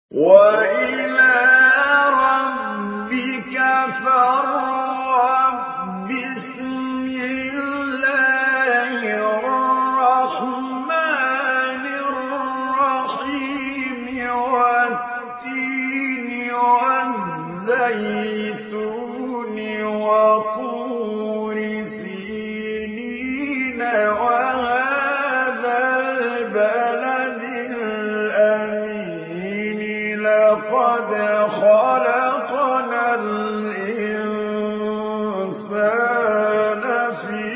وإلى ربك فارغب بسم الله الرحمن الرحيم والتين والزيتون وطور سينين وهذا البلد الأمين لقد خلقنا الإنسان في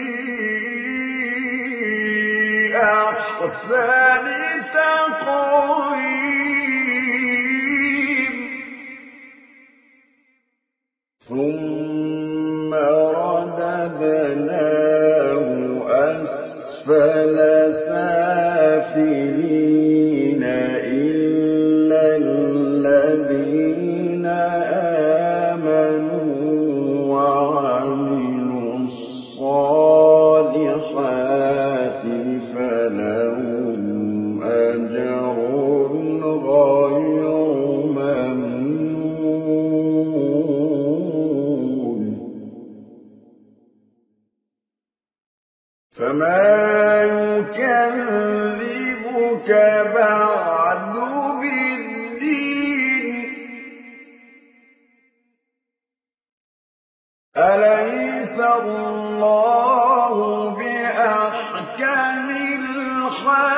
أحسن تقويم ثم رددناه أسفل سافلين إلا الذين آمنوا وعملوا الصالحات فلهم أجر غير ممنون فما يكذبك بعد بالدين أليس الله بأحكم الحاكمين